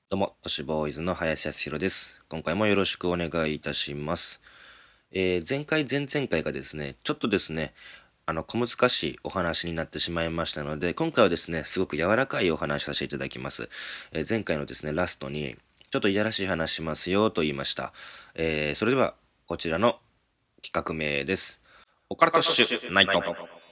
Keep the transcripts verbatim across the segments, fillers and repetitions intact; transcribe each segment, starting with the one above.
どうも、都市ボーイズの林康弘です。今回もよろしくお願いいたします。えー前回、前々回がですね、ちょっとですね、あの、小難しいお話になってしまいましたので、今回はですね、すごく柔らかいお話させていただきます。えー前回のですね、ラストに、ちょっといやらしい話しますよと言いました。えーそれでは、こちらの企画名です。オカルトッシュナイト。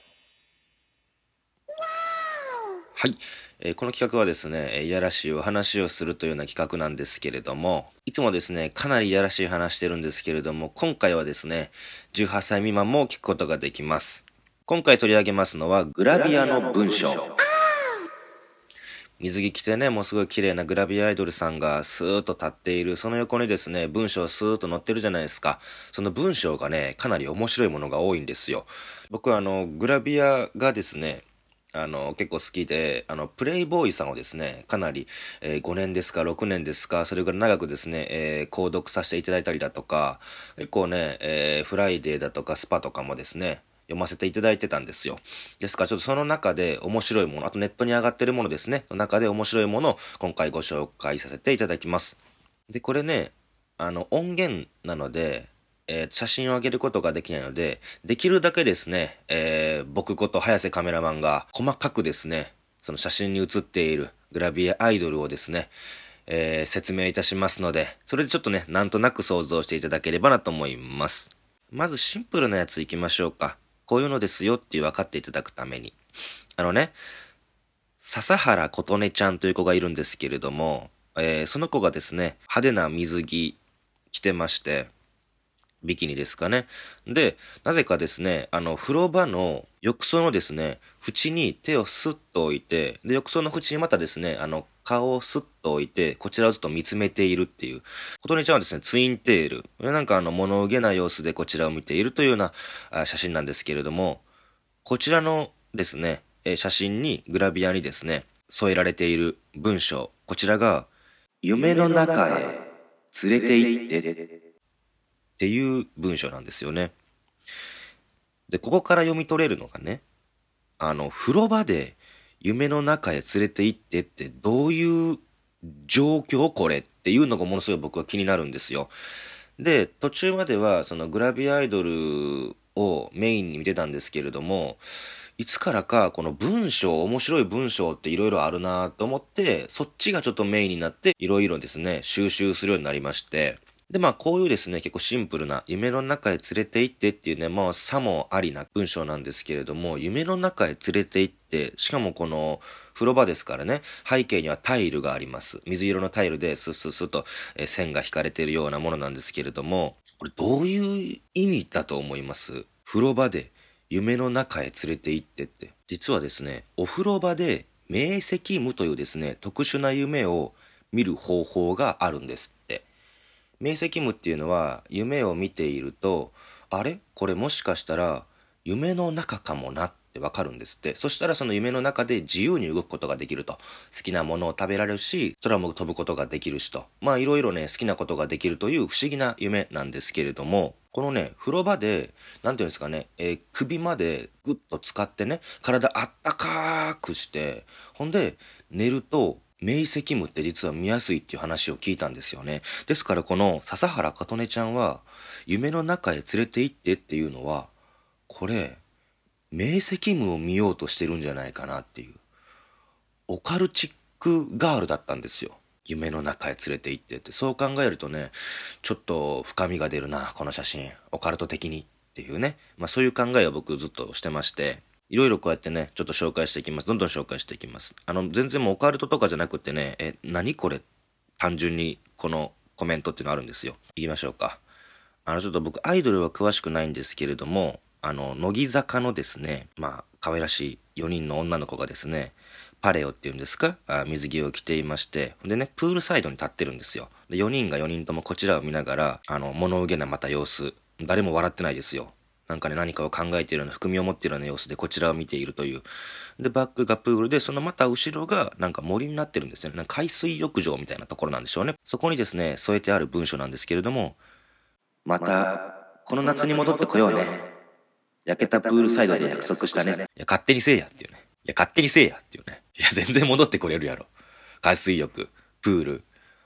はい、えーこの企画はですね、えーいやらしいお話をするというような企画なんですけれども、いつもですね、かなりいやらしい話してるんですけれども、今回はですね、じゅうはっさい未満も聞くことができます。今回取り上げますのは、グラビアの文章。水着着てね、もうすごい綺麗なグラビアアイドルさんがスーッと立っている、その横にですね、文章スーッと載ってるじゃないですか。その文章がね、かなり面白いものが多いんですよ。僕はあの、グラビアがですね、あの、結構好きで、あの、プレイボーイさんをですね、かなり、えーごねんですか、ろくねんですか、それぐらい長くですね、えー購読させていただいたりだとか、結構ね、えーフライデーだとかスパとかもですね、読ませていただいてたんですよ。ですからちょっとその中で面白いもの、あとネットに上がってるものですね、の中で面白いものを今回ご紹介させていただきます。で、これね、あの、音源なので、えー写真を上げることができないので、できるだけですね、えー僕こと早瀬カメラマンが細かくですね、その写真に写っているグラビアアイドルをですね、えー説明いたしますので、それでちょっとね、なんとなく想像していただければなと思います。まずシンプルなやついきましょうか。こういうのですよって分かっていただくために。あのね、笹原琴音ちゃんという子がいるんですけれども、えーその子がですね、派手な水着着てまして、ビキニですかね。で、なぜかですね、あの、風呂場の浴槽のですね、縁に手をスッと置いて、で、浴槽の縁にまたですね、あの、顔をスッと置いて、こちらをずっと見つめているっていう。琴音ちゃんはですね、ツインテール。なんかあの、物憂げな様子でこちらを見ているというようなあ写真なんですけれども、こちらのですね、えー写真に、グラビアにですね、添えられている文章、こちらが、夢の中へ連れて行ってっていう文章なんですよね。で、ここから読み取れるのがね、あの、風呂場で夢の中へ連れて行ってってどういう状況これっていうのがものすごい僕は気になるんですよ。で、途中まではそのグラビアアイドルをメインに見てたんですけれども、いつからかこの文章、面白い文章っていろいろあるなと思って、そっちがちょっとメインになっていろいろですね、収集するようになりまして、で、まあ、こういうですね、結構シンプルな、夢の中へ連れて行ってっていうね、まあ、さもありな文章なんですけれども、夢の中へ連れて行って、しかもこの、風呂場ですからね、背景にはタイルがあります。水色のタイルでスッスッスッと、えー線が引かれているようなものなんですけれども、これどういう意味だと思います？風呂場で夢の中へ連れて行ってって。実はですね、お風呂場で明晰夢というですね、特殊な夢を見る方法があるんですって。明晰夢っていうのは夢を見ていると、あれこれもしかしたら夢の中かもなってわかるんですって。そしたらその夢の中で自由に動くことができると。好きなものを食べられるし、空も飛ぶことができるしと。まあいろいろね、好きなことができるという不思議な夢なんですけれども、このね、風呂場で、なんていうんですかね、えー首までグッと使ってね、体あったかくして、ほんで、寝ると、明晰夢って実は見やすいっていう話を聞いたんですよね。ですからこの笹原かとねちゃんは夢の中へ連れて行ってっていうのは、これ明晰夢を見ようとしてるんじゃないかなっていう、オカルチックガールだったんですよ。夢の中へ連れて行ってって、そう考えるとね、ちょっと深みが出るなこの写真、オカルト的にっていうね、まあそういう考えを僕ずっとしてまして、いろいろこうやってね、ちょっと紹介していきます。どんどん紹介していきます。あの、全然もうオカルトとかじゃなくてね、え、何これ、単純にこのコメントっていうのあるんですよ。いきましょうか。あの、ちょっと僕、アイドルは詳しくないんですけれども、あの、乃木坂のですね、まあ、可愛らしいよにんの女の子がですね、パレオっていうんですか、あ水着を着ていまして、でね、プールサイドに立ってるんですよ。で、よにんがよにんともこちらを見ながら、あの、物憂げなまた様子、誰も笑ってないですよ。なんかね、何かを考えているような、含みを持っているような様子でこちらを見ているという。で、バックがプールで、そのまた後ろがなんか森になってるんですよね。なんか海水浴場みたいなところなんでしょうね。そこにですね、添えてある文章なんですけれども、また、この夏に戻ってこようね。焼けたプールサイドで約束したね。いや、勝手にせえやっていうね。いや、勝手にせえやっていうね。いや、全然戻ってこれるやろ。海水浴、プール。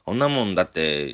こんなもんだって、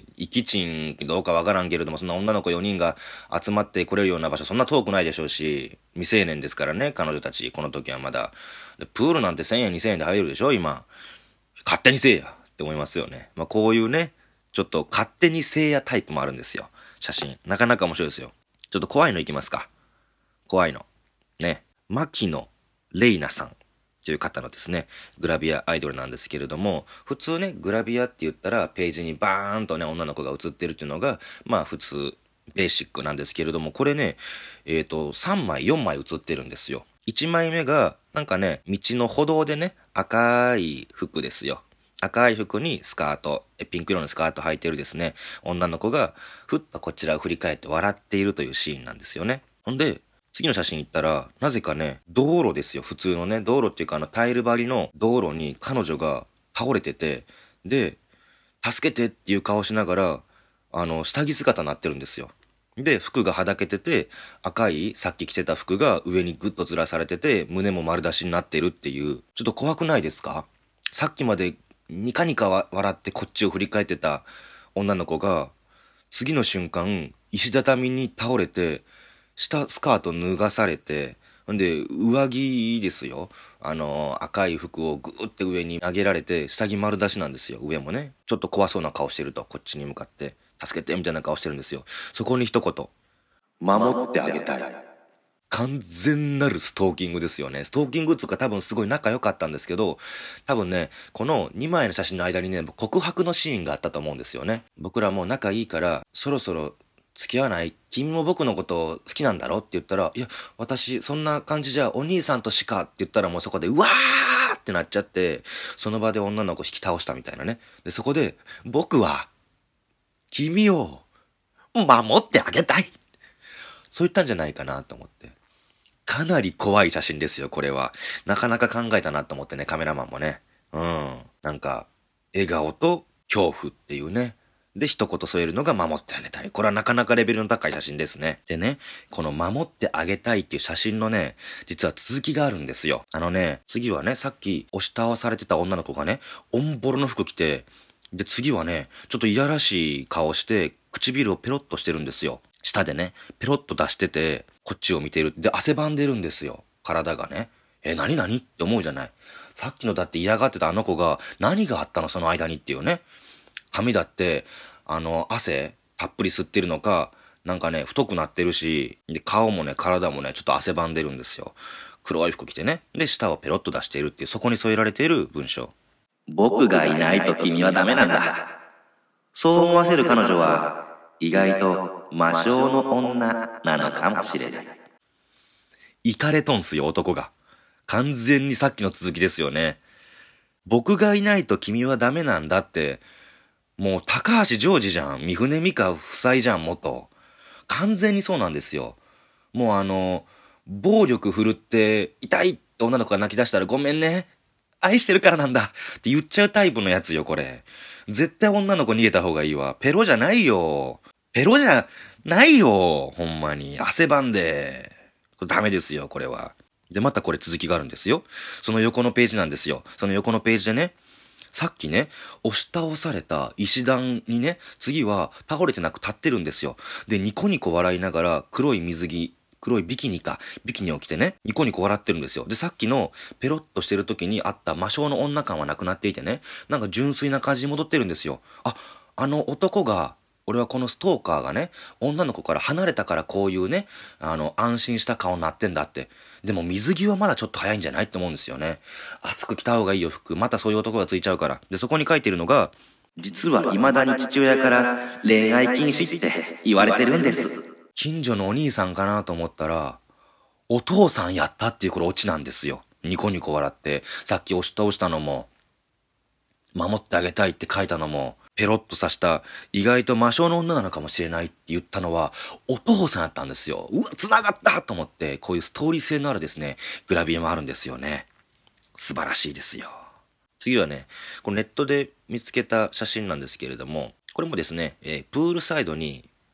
行きちんどうかわからんけれども、そんな女の子よにんが集まってこれるような場所、そんな遠くないでしょうし、未成年ですからね、彼女たち、この時はまだ。でプールなんてせんえん、にせんえんで入れるでしょ、今。勝手にせえやって思いますよね。まあ、こういうね、ちょっと勝手にせえやタイプもあるんですよ。写真。なかなか面白いですよ。ちょっと怖いのいきますか。怖いの。ね。牧野レイナさん。という方のですね、グラビアアイドルなんですけれども、普通ね、グラビアって言ったら、ページにバーンとね、女の子が写ってるっていうのが、まあ普通、ベーシックなんですけれども、これね、えっと、さんまい、よんまい写ってるんですよ。いちまいめが、なんかね、道の歩道でね、赤い服ですよ。赤い服にスカート、ピンク色のスカート履いてるですね、女の子が、ふっとこちらを振り返って笑っているというシーンなんですよね。ほんで、次の写真行ったら、なぜかね、道路ですよ、普通のね、道路っていうかあのタイル張りの道路に彼女が倒れてて、で、助けてっていう顔しながら、あの、下着姿になってるんですよ。で、服がはだけてて、赤い、さっき着てた服が上にグッとずらされてて、胸も丸出しになってるっていう、ちょっと怖くないですか？さっきまでニカニカ笑ってこっちを振り返ってた女の子が、次の瞬間、石畳に倒れて、下スカート脱がされて、んで、上着ですよ。あの、赤い服をぐーって上に上げられて、下着丸出しなんですよ。上もね。ちょっと怖そうな顔してると、こっちに向かって。助けてみたいな顔してるんですよ。そこに一言。守ってあげたい。完全なるストーキングですよね。ストーキングっていうか多分すごい仲良かったんですけど、多分ね、このにまいの写真の間にね、告白のシーンがあったと思うんですよね。僕らもう仲いいから、そろそろ付き合わない？君も僕のこと好きなんだろって言ったら、いや、私、そんな感じじゃお兄さんとしかって言ったらもうそこで、うわーってなっちゃって、その場で女の子引き倒したみたいなね。で、そこで、僕は、君を、守ってあげたい。そう言ったんじゃないかなと思って。かなり怖い写真ですよ、これは。なかなか考えたなと思ってね、カメラマンもね。うん。なんか、笑顔と恐怖っていうね。で、一言添えるのが守ってあげたい。これはなかなかレベルの高い写真ですね。でね、この守ってあげたいっていう写真のね、実は続きがあるんですよ。あのね、次はね、さっき押し倒されてた女の子がね、オンボロの服着て、で、次はね、ちょっといやらしい顔して、唇をペロッとしてるんですよ。舌でね、ペロッと出してて、こっちを見てる。で、汗ばんでるんですよ。体がね。え、なになにって思うじゃない。さっきのだって嫌がってたあの子が、何があったのその間にっていうね。髪だって、あの、汗、たっぷり吸ってるのか、なんかね、太くなってるし、で、顔もね、体もね、ちょっと汗ばんでるんですよ。黒い服着てね。で、舌をペロッと出しているっていう、そこに添えられている文章。僕がいないと君はダメなんだ。そう思わせる彼女は、意外と魔性の女なのかもしれない。イカれとんすよ、男が。完全にさっきの続きですよね。僕がいないと君はダメなんだって、もう高橋ジョージじゃん。三船美香夫妻じゃん、元。完全にそうなんですよ。もうあの、暴力振るって、痛いって女の子が泣き出したらごめんね。愛してるからなんだって言っちゃうタイプのやつよ、これ。絶対女の子逃げた方がいいわ。ペロじゃないよ。ペロじゃないよ。ほんまに。汗ばんで。ダメですよ、これは。で、またこれ続きがあるんですよ。その横のページなんですよ。その横のページでね、さっきね、押し倒された石段にね、次は倒れてなく立ってるんですよ。で、ニコニコ笑いながら黒い水着、黒いビキニか、ビキニを着てね、ニコニコ笑ってるんですよ。で、さっきのペロッとしてる時にあった魔性の女感はなくなっていてね、なんか純粋な感じに戻ってるんですよ。あ、あの男が、俺はこのストーカーがね、女の子から離れたからこういうね、あの、安心した顔になってんだって。でも水着はまだちょっと早いんじゃないって思うんですよね。熱く着た方がいいよ服。またそういう男がついちゃうから。で、そこに書いてるのが、実は未だに父親から恋愛禁止って言われてるんです。近所のお兄さんかなと思ったら、お父さんやったっていうこれオチなんですよ。ニコニコ笑って、さっき押し倒したのも、守ってあげたいって書いたのも、ペロッと刺した意外と魔性の女なのかもしれないって言ったのはお父さんやったんですよ。うわ、繋がったと思って、こういうストーリー性のあるですね、グラビアもあるんですよね。素晴らしいですよ。次はね、このネットで見つけた写真なんですけれども、これもですね、えープールサイドに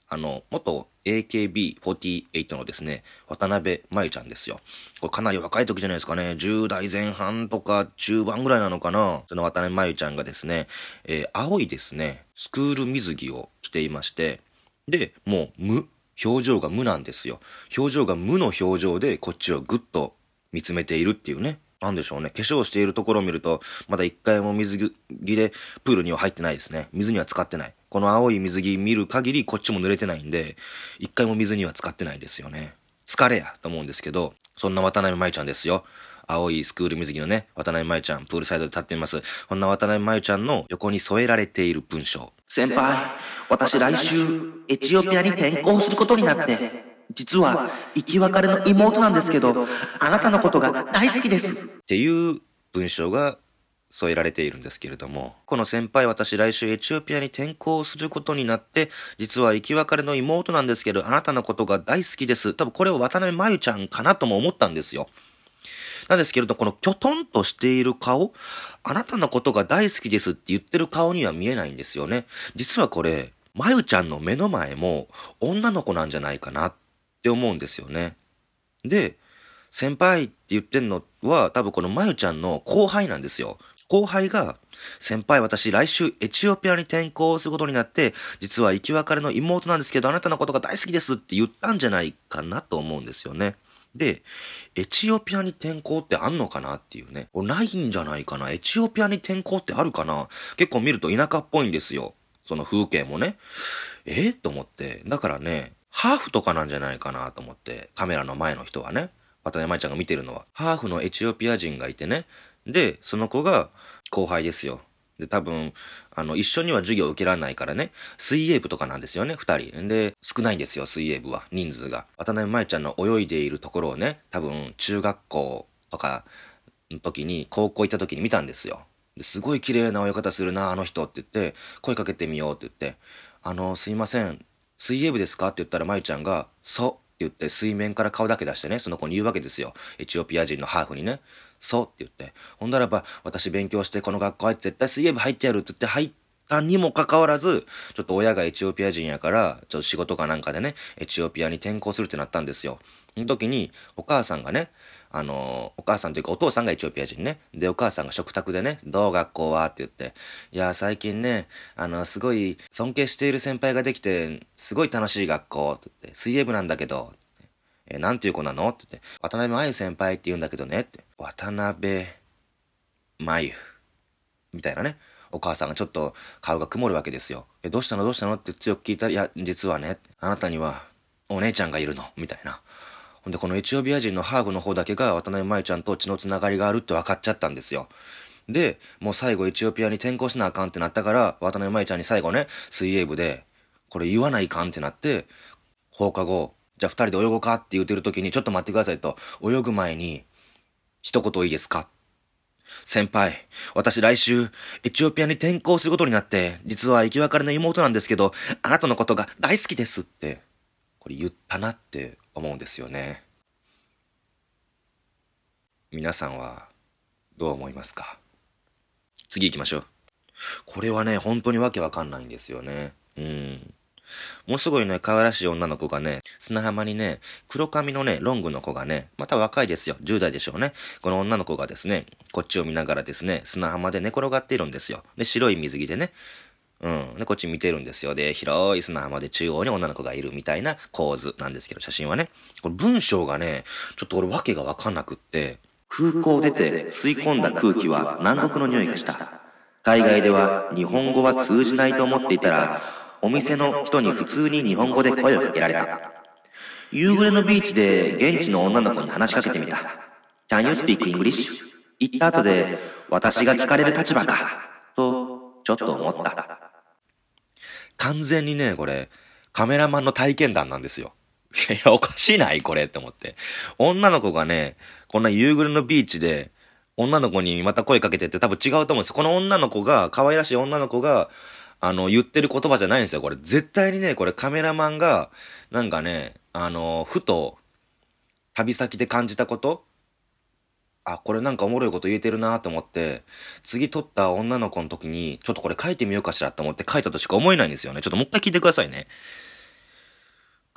あの、元 エーケービーフォーティーエイト のですね、渡辺真由ちゃんですよ。これかなり若い時じゃないですかね。じゅう代前半とか中盤ぐらいなのかな。その渡辺真由ちゃんがですね、えー青いですね、スクール水着を着ていまして、で、もう無、表情が無なんですよ。表情が無の表情でこっちをぐっと見つめているっていうね。なんでしょうね。化粧しているところを見ると、まだ一回も水着でプールには入ってないですね。水には浸かってない。この青い水着見る限りこっちも濡れてないんで、一回も水には浸かってないですよね。疲れやと思うんですけど、そんな渡辺真由ちゃんですよ。青いスクール水着のね、渡辺真由ちゃん、プールサイドで立っています。こんな渡辺真由ちゃんの横に添えられている文章。 先輩、私来週、エチオピアに転校することになって、実は生き別れの妹なんですけど、あなたのことが大好きです。 っていう文章が添えられているんですけれども、この先輩私来週エチオピアに転校することになって、実は生き別れの妹なんですけど、あなたのことが大好きです。多分これを渡辺真由ちゃんかなとも思ったんですよ。なんですけれど、このきょとんとしている顔、あなたのことが大好きですって言ってる顔には見えないんですよね。実はこれ、真由ちゃんの目の前も女の子なんじゃないかなって思うんですよね。で、先輩って言ってんのは多分この真由ちゃんの後輩なんですよ。後輩が、先輩私来週エチオピアに転校することになって、実は生き別れの妹なんですけど、あなたのことが大好きですって言ったんじゃないかなと思うんですよね。で、エチオピアに転校ってあんのかなっていうね。これないんじゃないかな。エチオピアに転校ってあるかな。結構見ると田舎っぽいんですよ。その風景もね。えー、と思って。だからね、ハーフとかなんじゃないかなと思って、カメラの前の人はね。渡辺舞ちゃんが見てるのは。ハーフのエチオピア人がいてね。で、その子が後輩ですよ。で、多分、あの、一緒には授業を受けられないからね、水泳部とかなんですよね、二人。で、少ないんですよ、水泳部は、人数が。渡辺舞ちゃんの泳いでいるところをね、多分、中学校とかの時に、高校行った時に見たんですよ。ですごい綺麗な泳ぎ方するな、あの人って言って、声かけてみようって言って、あの、すいません、水泳部ですかって言ったら舞ちゃんが、そうって言って水面から顔だけ出してね、その子に言うわけですよ。エチオピア人のハーフにね。そうって言って。ほんだらば、私勉強してこの学校入って絶対水泳部入ってやるって言って入ったにもかかわらず、ちょっと親がエチオピア人やから、ちょっと仕事かなんかでね、エチオピアに転校するってなったんですよ。その時に、お母さんがね、あのー、お母さんというかお父さんがエチオピア人ね。で、お母さんが食卓でね、どう学校はって言って、いや、最近ね、あの、すごい尊敬している先輩ができて、すごい楽しい学校って言って、水泳部なんだけど、えー、なんていう子なのって言って、渡辺真由先輩って言うんだけどねって、渡辺真由みたいなね。お母さんがちょっと顔が曇るわけですよ。え、どうしたのどうしたのって強く聞いたら、いや、実はね、あなたにはお姉ちゃんがいるの、みたいな。ほんで、このエチオピア人のハーフの方だけが渡辺真由ちゃんと血のつながりがあるって分かっちゃったんですよ。で、もう最後エチオピアに転校しなあかんってなったから、渡辺真由ちゃんに最後ね、水泳部で、これ言わないかんってなって、放課後、じゃあ二人で泳ごうかって言ってる時に、ちょっと待ってくださいと、泳ぐ前に、一言いいですか？先輩、私来週、エチオピアに転校することになって、実は生き別れの妹なんですけど、あなたのことが大好きですって、これ言ったなって思うんですよね。皆さんは、どう思いますか？次行きましょう。これはね、本当にわけわかんないんですよね。うん。ものすごいね、可愛らしい女の子がね、砂浜にね、黒髪のね、ロングの子がね、また若いですよ。じゅう代でしょうね。この女の子がですね、こっちを見ながらですね、砂浜で寝転がっているんですよ。で、白い水着でね、うん。で、こっち見てるんですよ。で、広い砂浜で中央に女の子がいるみたいな構図なんですけど、写真はね。これ文章がね、ちょっと俺わけがわかんなくって、 空港を出て吸い込んだ空気は南国の匂いがした。海外では日本語は通じないと思っていたら、お店の人に普通に日本語で声をかけられた。夕暮れのビーチで現地の女の子に話しかけてみた。Can you speak English? 言った後で、私が聞かれる立場か、とちょっと思った。 完全にね、これ、カメラマンの体験談なんですよ。いや、おかしいないこれって思って。女の子がね、こんな夕暮れのビーチで、女の子にまた声かけてって多分違うと思うんですよ。この女の子が、可愛らしい女の子が、あの、言ってる言葉じゃないんですよ。これ、絶対にね、これカメラマンが、なんかね、あの、ふと、旅先で感じたこと、あ、これなんかおもろいこと言えてるなと思って、次撮った女の子の時に、ちょっとこれ書いてみようかしらと思って書いたとしか思えないんですよね。ちょっともう一回聞いてくださいね。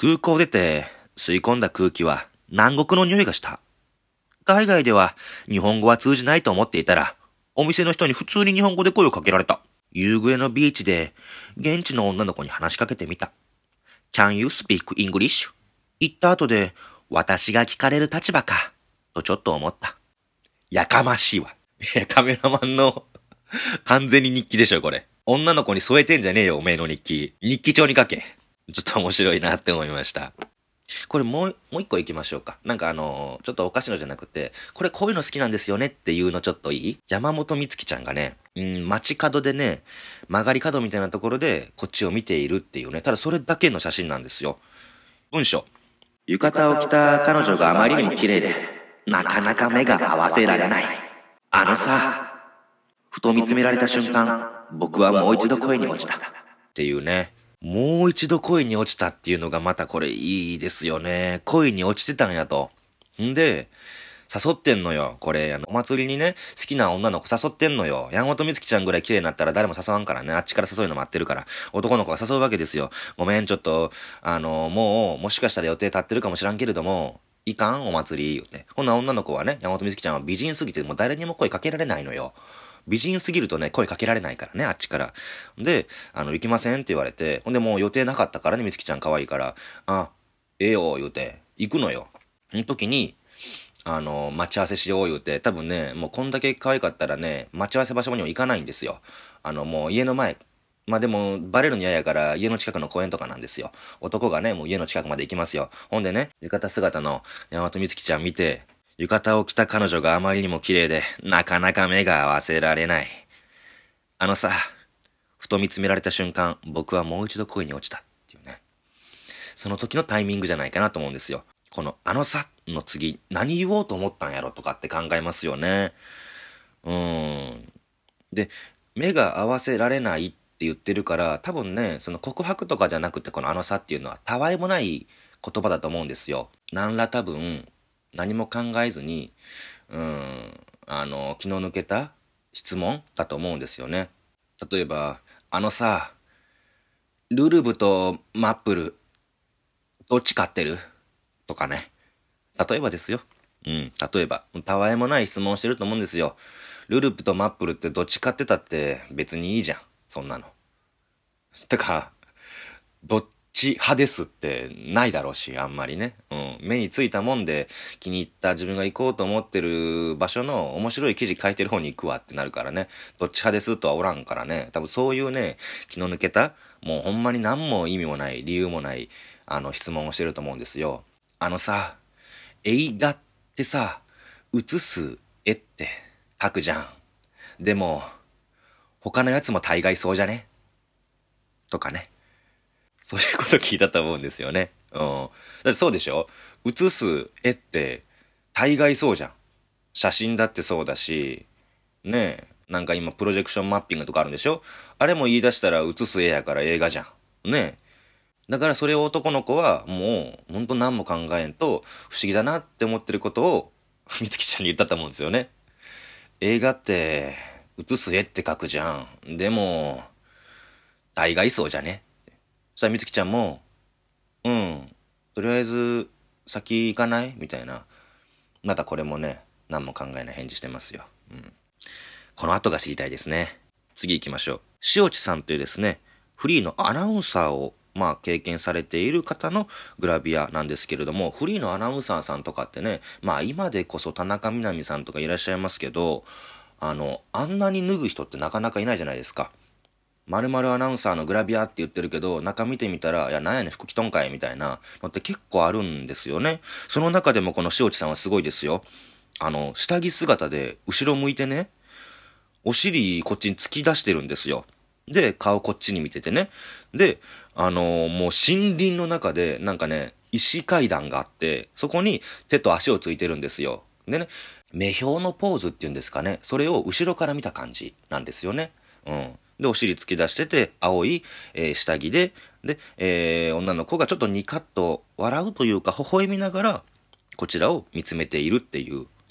空港出て吸い込んだ空気は南国の匂いがした。海外では日本語は通じないと思っていたら、お店の人に普通に日本語で声をかけられた。夕暮れのビーチで現地の女の子に話しかけてみた。Can you speak English? 言った後で、私が聞かれる立場か、とちょっと思った。 やかましいわ。いや、カメラマンの完全に日記でしょ、これ。女の子に添えてんじゃねえよ、おめえの日記。日記帳に書け。ちょっと面白いなって思いました。これもう、もう一個行きましょうか。なんかあのー、ちょっとおかしいのじゃなくて、これこういうの好きなんですよねっていうのちょっといい？山本美月ちゃんがね、うん、街角でね、曲がり角みたいなところでこっちを見ているっていうね、ただそれだけの写真なんですよ。文章。 浴衣を着た彼女があまりにも綺麗で、なかなか目が合わせられない。あのさ、ふと見つめられた瞬間、僕はもう一度恋に落ちた。 っていうね。もう一度恋に落ちたっていうのがまたこれいいですよね。恋に落ちてたんやと。んで、誘ってんのよ。これ、あの、お祭りにね、好きな女の子誘ってんのよ。山本美月ちゃんぐらい綺麗になったら誰も誘わんからね。あっちから誘うの待ってるから。男の子が誘うわけですよ。ごめん、ちょっと、あの、もう、もしかしたら予定立ってるかもしらんけれども、いかんお祭り、言うて。ほんな女の子はね、山本美月ちゃんは美人すぎて、もう誰にも声かけられないのよ。美人すぎるとね、声かけられないからね、あっちから。で、あの、行きませんって言われて、ほんでもう予定なかったからね、美月ちゃん可愛いから、あ、ええよ、言うて、行くのよ。その時に、あの、待ち合わせしよう言うて、多分ね、もうこんだけ可愛かったらね、待ち合わせ場所にも行かないんですよ。あの、もう家の前、まあでも、バレるの嫌やから、家の近くの公園とかなんですよ。男がね、もう家の近くまで行きますよ。ほんでね、浴衣姿の山本美月ちゃん見て、浴衣を着た彼女があまりにも綺麗で、なかなか目が合わせられない。あのさ、ふと見つめられた瞬間、僕はもう一度恋に落ちたっていうね。その時のタイミングじゃないかなと思うんですよ。この、あのさの次、何言おうと思ったんやろとかって考えますよね。うーん。で、目が合わせられないって言ってるから、多分ね、その告白とかじゃなくて、このあのさっていうのは、たわいもない言葉だと思うんですよ。何ら多分、何も考えずに、うーん、あの、気の抜けた質問だと思うんですよね。例えば、あのさ、ルルブとマップル、どっち買ってる？とかね。例えばですよ。うん、例えば。たわいもない質問してると思うんですよ。ルルブとマップルってどっち買ってたって別にいいじゃん。そんなの。てか、どっち派ですってないだろうし、あんまりね。うん。目についたもんで気に入った自分が行こうと思ってる場所の面白い記事書いてる方に行くわってなるからね。どっち派ですとはおらんからね。多分そういうね、気の抜けた、もうほんまに何も意味もない、理由もない、あの質問をしてると思うんですよ。あのさ、映画ってさ、映す絵って書くじゃん。でも、他のやつも大概そうじゃね？とかね。そういうこと聞いたと思うんですよね。うん。だってそうでしょ？写す絵って大概そうじゃん。写真だってそうだし、ねえ、なんか今プロジェクションマッピングとかあるんでしょ？あれも言い出したら写す絵やから映画じゃん。ねえ。だからそれを男の子はもうほんと何も考えんと不思議だなって思ってることを美月ちゃんに言ったと思うんですよね。映画って写す絵って書くじゃん。でも、大概そうじゃね？そしたら美月ちゃんも、うん、とりあえず先行かないみたいな。またこれもね、何も考えない返事してますよ。うん。この後が知りたいですね。次行きましょう。塩地さんというですね、フリーのアナウンサーをまあ経験されている方のグラビアなんですけれども、フリーのアナウンサーさんとかってね、まあ今でこそ田中みな実さんとかいらっしゃいますけど、あの、あんなに脱ぐ人ってなかなかいないじゃないですか。〇〇アナウンサーのグラビアって言ってるけど、中見てみたら、いや、なんやねん、服着とんかいみたいなのって結構あるんですよね。その中でもこの塩地さんはすごいですよ。あの、下着姿で後ろ向いてね、お尻こっちに突き出してるんですよ。で、顔こっちに見ててね。で、あのー、もう森林の中で、なんかね、石階段があって、そこに手と足をついてるんですよ。でね、目標のポーズっていうんですかね。それを後ろから見た感じなんですよね。うん。で、お尻突き出してて、青い、えー下着で、で、えー女の子がちょっとニカッと笑うというか、微笑みながら、こちらを見つめているっていう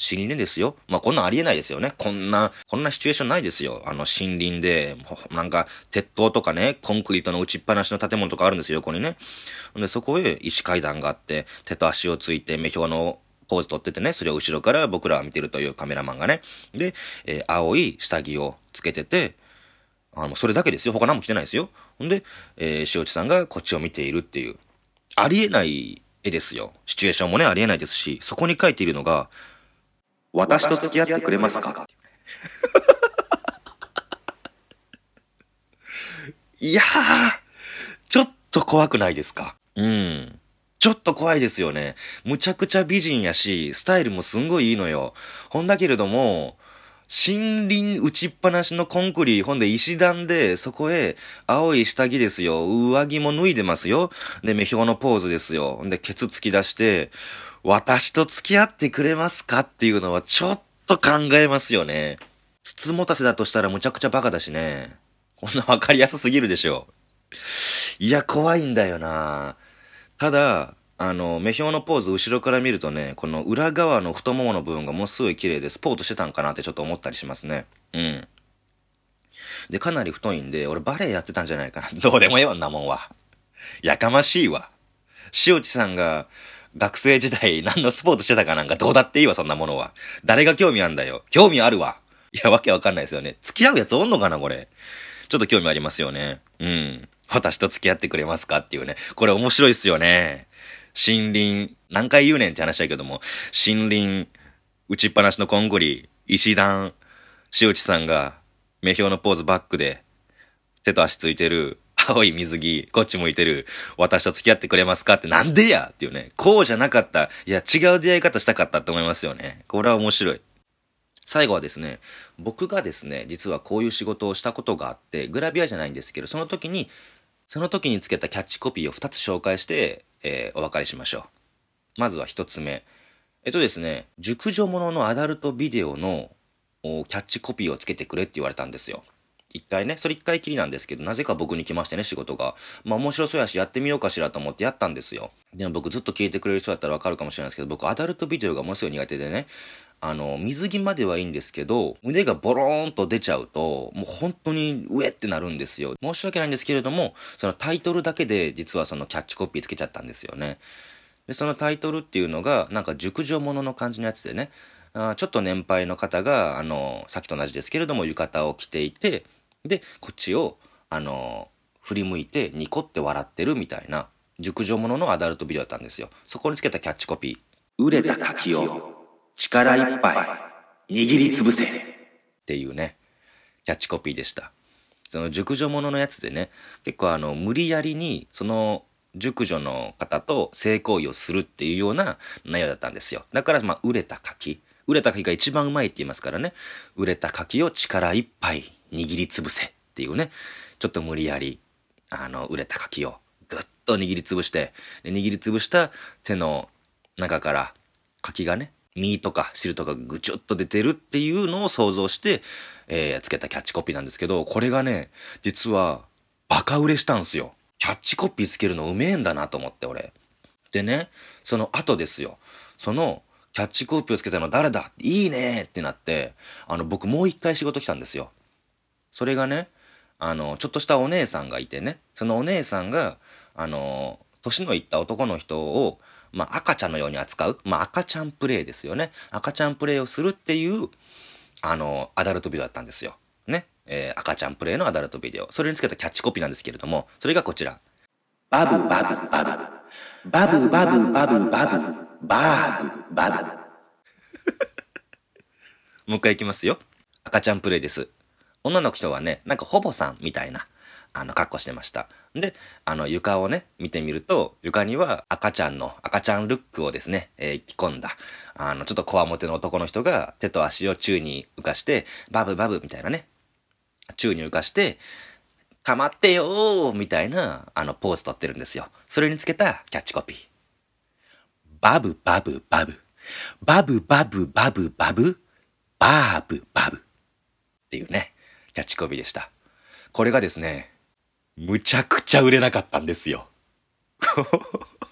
森林ですよ。まあ、こんなんありえないですよね。こんな、こんなシチュエーションないですよ。あの、森林で、なんか、鉄塔とかね、コンクリートの打ちっぱなしの建物とかあるんですよ、横にね。で、そこへ石階段があって、手と足をついて、目標のポーズ取っててね、それを後ろから僕らは見てるというカメラマンがね。で、えー青い下着をつけてて、あの、それだけですよ。他何も着てないですよ。ほんで、えー、塩地さんがこっちを見ているっていう。ありえない絵ですよ。シチュエーションもね、ありえないですし、そこに書いているのが、 私と付き合ってくれますか？ いやー、ちょっと怖くないですか？うん。ちょっと怖いですよね。むちゃくちゃ美人やし、スタイルもすんごいいいのよ。ほんだけれども、森林打ちっぱなしのコンクリ、ほんで石段で、そこへ、青い下着ですよ。上着も脱いでますよ。で、目標のポーズですよ。ほんで、ケツ突き出して、私と付き合ってくれますかっていうのは、ちょっと考えますよね。つつもたせだとしたらむちゃくちゃバカだしね。こんなわかりやすすぎるでしょ。いや、怖いんだよな。ただ、あの、目標のポーズ後ろから見るとね、この裏側の太ももの部分がものすごい綺麗でスポートしてたんかなってちょっと思ったりしますね。うん。で、かなり太いんで、俺バレエやってたんじゃないかな。どうでもええわんなもんは。やかましいわ。塩地さんが学生時代何のスポーツしてたかなんかどうだっていいわ、そんなものは。誰が興味あんだよ。興味あるわ。いや、わけわかんないですよね。付き合うやつおんのかな、これ。ちょっと興味ありますよね。うん。私と付き合ってくれますかっていうね。これ面白いっすよね。森林、何回言うねんって話だけども、森林、打ちっぱなしのコンクリ、石段、塩地さんが、目標のポーズバックで、手と足ついてる、青い水着、こっち向いてる、私と付き合ってくれますかってなんでやっていうね。こうじゃなかった。いや、違う出会い方したかったって思いますよね。これは面白い。最後はですね、僕がですね、実はこういう仕事をしたことがあって、グラビアじゃないんですけど、その時に、その時につけたキャッチコピーをふたつ紹介して、えーお別れしましょう。まずはひとつめ。えっとですね、熟女もののアダルトビデオのおキャッチコピーをつけてくれって言われたんですよ。一回ね、それ一回きりなんですけど、なぜか僕に来ましてね、仕事が。まあ面白そうやし、やってみようかしらと思ってやったんですよ。でも僕ずっと聞いてくれる人だったらわかるかもしれないですけど、僕アダルトビデオがものすごい苦手でね、あの、水着まではいいんですけど、胸がボローンと出ちゃうと、もう本当に上ってなるんですよ。申し訳ないんですけれども、そのタイトルだけで実はそのキャッチコピーつけちゃったんですよね。で、そのタイトルっていうのが、なんか熟女ものの感じのやつでね、あーちょっと年配の方が、あの、さっきと同じですけれども、浴衣を着ていて、で、こっちを、あの、振り向いてニコって笑ってるみたいな、熟女もののアダルトビデオだったんですよ。そこにつけたキャッチコピー。 熟れた柿を力いっぱい握りつぶせ。 っていうね、キャッチコピーでした。その熟女もののやつでね、結構あの、無理やりに、その、熟女の方と性行為をするっていうような内容だったんですよ。だから、まあ、売れた柿。売れた柿が一番うまいって言いますからね。売れた柿を力いっぱい握りつぶせっていうね、ちょっと無理やり、あの、売れた柿をぐっと握りつぶして、で握りつぶした手の中から柿がね、身とか汁とかぐちょっと出てるっていうのを想像して、えー、つけたキャッチコピーなんですけど、これがね、実はバカ売れしたんすよ。キャッチコピーつけるのうめえんだなと思って俺。でね、その後ですよ。そのキャッチコピーをつけたの誰だいいねってなって、あの僕もう一回仕事来たんですよ。それがね、あの、ちょっとしたお姉さんがいてね、そのお姉さんが、あの、年のいった男の人を、まあ、赤ちゃんのように扱う、まあ、赤ちゃんプレイですよね。赤ちゃんプレイをするっていう、あの、アダルトビデオだったんですよ。ね。えー赤ちゃんプレイのアダルトビデオ。それにつけたキャッチコピーなんですけれども、それがこちら。 バブバブバブ。バブバブバブバブ。バーブバブ。 もう一回いきますよ。赤ちゃんプレイです。女の人はね、なんかほぼさんみたいな、あの、格好してました。で、あの、床をね、見てみると、床には赤ちゃんの、赤ちゃんルックをですね、えー着込んだ、あの、ちょっとこわもての男の人が、手と足を宙に浮かして、バブバブみたいなね、宙に浮かして、かまってよーみたいな、あの、ポーズ取ってるんですよ。それにつけたキャッチコピー。バブバブバブ。バブバブバブバブ。バーブバブ。っていうね、キャッチコピーでした。これがですね、むちゃくちゃ売れなかったんですよ。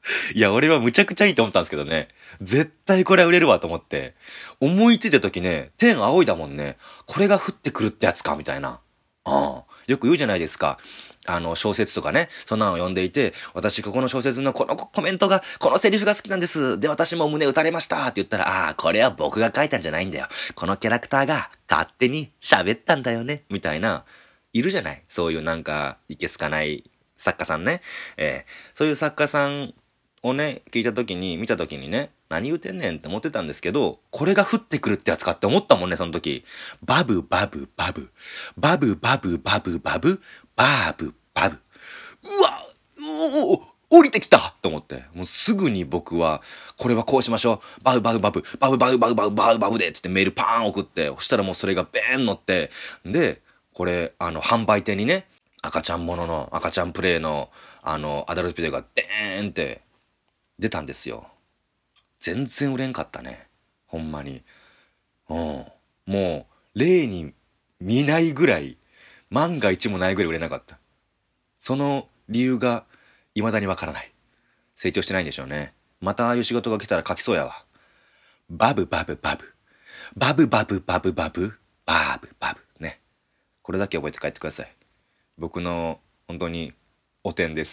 いや、俺はむちゃくちゃいいと思ったんですけどね。絶対これは売れるわと思って。思いついた時ね、天仰いだもんね。これが降ってくるってやつか、みたいな。うん。よく言うじゃないですか。あの、小説とかね、そんなのを読んでいて、私ここの小説のこのコメントが、このセリフが好きなんです。で、私も胸打たれましたって言ったら、ああ、これは僕が書いたんじゃないんだよ。このキャラクターが勝手に喋ったんだよね。みたいな、いるじゃない。そういうなんか、いけすかない作家さんね。えー、そういう作家さんをね、聞いた時に、見た時にね、何言うてんねんって思ってたんですけど、これが降ってくるってやつかって思ったもんね、その時。バブバブバブ。バブバブバブバブ。バーブバブ。うわおお降りてきたと思って。もうすぐに僕は、これはこうしましょう。バウバウバブ。バブバウバウバウバウバウでつってメールパーン送って、そしたらもうそれがベーン乗って、で、これ、あの、販売店にね、赤ちゃんものの、赤ちゃんプレイの、あの、アダルトビデオがデーンって出たんですよ。全然売れんかったね。ほんまに。うん。もう、例に見ないぐらい、万が一もないぐらい売れなかった。その理由が、未だにわからない。成長してないんでしょうね。またああいう仕事が来たら書きそうやわ。バブバブバブ。バブバブバブバブ。バブバブ。ね。これだけ覚えて帰ってください。僕の、本当に、お点です。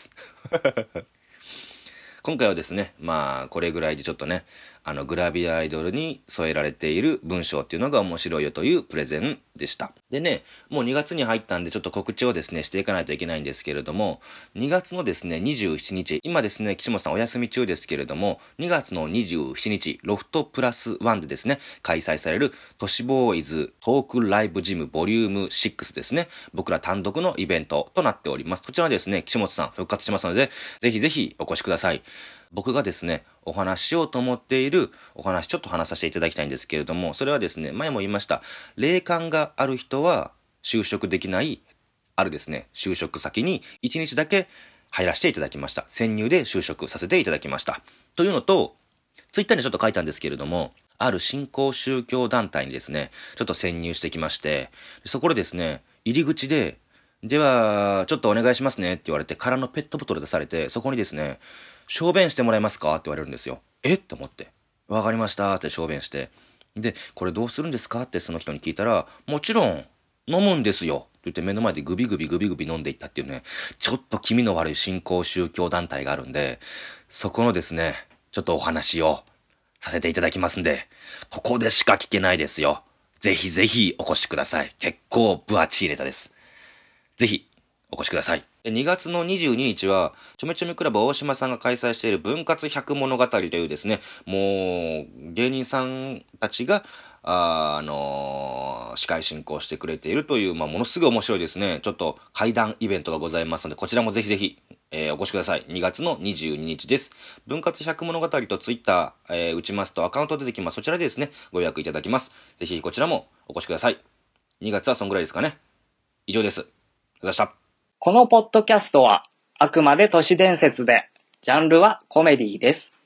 今回はですね、まあ、これぐらいでちょっとね、あの、グラビアアイドルに添えられている文章っていうのが面白いよというプレゼンでした。でね、もうにがつに入ったんでちょっと告知をですね、していかないといけないんですけれども、にがつのですね、にじゅうしちにち、今ですね、岸本さんお休み中ですけれども、にがつのにじゅうしちにち、ロフトプラスワンでですね、開催される都市ボーイズトークライブジムボリュームシックスですね、僕ら単独のイベントとなっております。こちらはですね、岸本さん復活しますので、ぜひぜひお越しください。僕がですね、お話ししようと思っているお話ちょっと話させていただきたいんですけれども、それはですね、前も言いました、霊感がある人は就職できない、あるですね、就職先にいちにちだけ入らせていただきました。潜入で就職させていただきました。というのと、ツイッターにちょっと書いたんですけれども、ある新興宗教団体にですね、ちょっと潜入してきまして、そこでですね、入り口で、では、ちょっとお願いしますねって言われて、空のペットボトル出されて、そこにですね、小便してもらえますかって言われるんですよ。えって思って。わかりましたって小便して。で、これどうするんですかってその人に聞いたら、もちろん、飲むんですよって言って目の前でグビグビグビグビ飲んでいったっていうね、ちょっと気味の悪い新興宗教団体があるんで、そこのですね、ちょっとお話をさせていただきますんで、ここでしか聞けないですよ。ぜひぜひお越しください。結構分厚いネタです。ぜひ、お越しください。にがつのにじゅうににちは、ちょめちょめクラブ大島さんが開催している分割百物語というですね、もう、芸人さんたちが、あ、あのー、司会進行してくれているという、まあ、ものすごい面白いですね、ちょっと怪談イベントがございますので、こちらもぜひぜひ、えー、お越しください。にがつのにじゅうににちです。分割百物語とツイッター、えー、打ちますとアカウント出てきます。そちらでですね、ご予約いただきます。ぜひこちらもお越しください。にがつはそんぐらいですかね。以上です。ありがとうございました。 このポッドキャストはあくまで都市伝説で、ジャンルはコメディです。